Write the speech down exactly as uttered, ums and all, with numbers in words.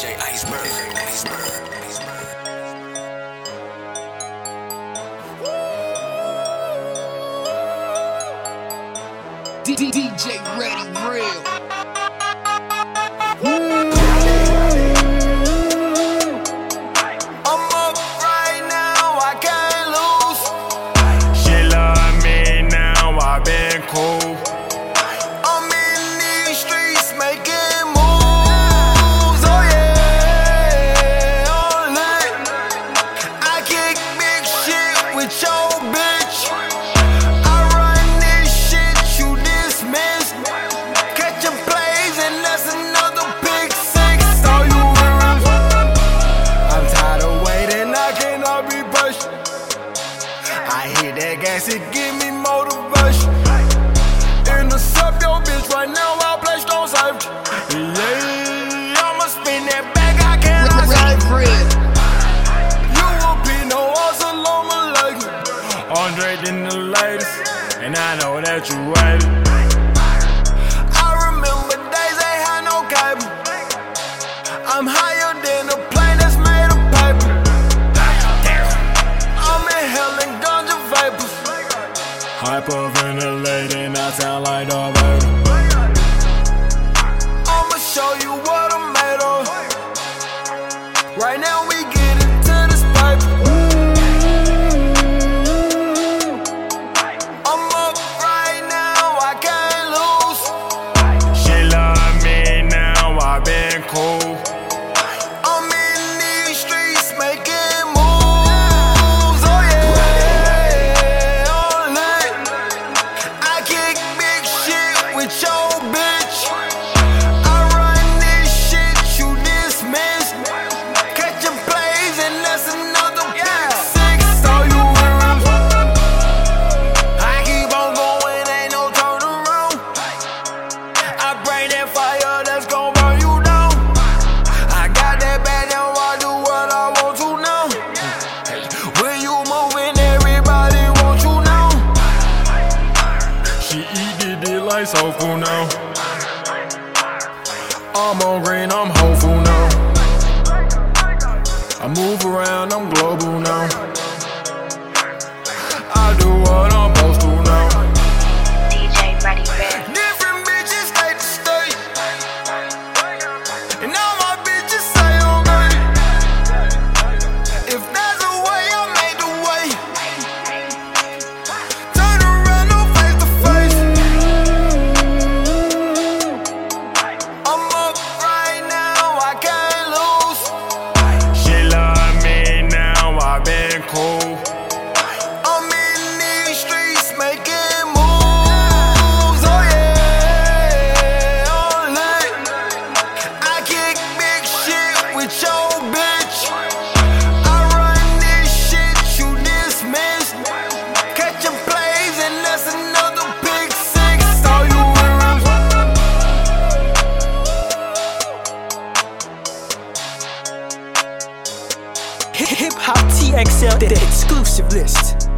J Iceberg. Iceberg. Iceberg. D J Ready Real. I'm up right now, I can't lose. She love me now, I've been cool. I'm in these streets making moves. Oh yeah, all lit. I kick big shit with your bitch. I run this shit, you dismiss. Catching plays and that's another big six. All you hear is, I'm tired of waiting, I cannot be pushed. I hit that gas, it give me motivation. In the sub, yo bitch, right now I play Stone Safe. Yeah, I'ma spin that back, I cannot Ready save. Real. You will be no assalamu alaikum. Andre than the latest, and I know that you waited. I remember days they had no cable. I'm higher than a plane that's made of paper. I'm inhaling ganja vapors. Hyperventilating, I sound like the baby. I'ma show you what I'm made of. Right now we get into this paper. I'm up right now, I can't lose. She love me now, I've been cool. I'm in these streets making moves. Oh yeah, all lit. I kick big shit with your bitch. I run this shit, you dismiss. Catching plays and that's another big six. All you hear is, I keep on going, ain't no turn around. I bring that fire that's gon' burn you down. I got that bad, now I do what I want to now. When you moving, everybody want you now. She eat the dick like soul food now. I'm on green, I'm hopeful now. I move around, I'm global now. I do what I'm supposed to now. D J Ready Real. Different bitches state to state. And all my bitches say I'm great. If there's a way, I made the way. Turn around, no face to face. I'm up right now, I can't lose. She love me now, I've been cool. I'm in these streets making moves. Oh yeah, all lit. I kick big shit with your bitch. I run this shit, you dismiss. Catching plays and that's another big six. All you hear is, Hip Hop T X L, the exclusive list.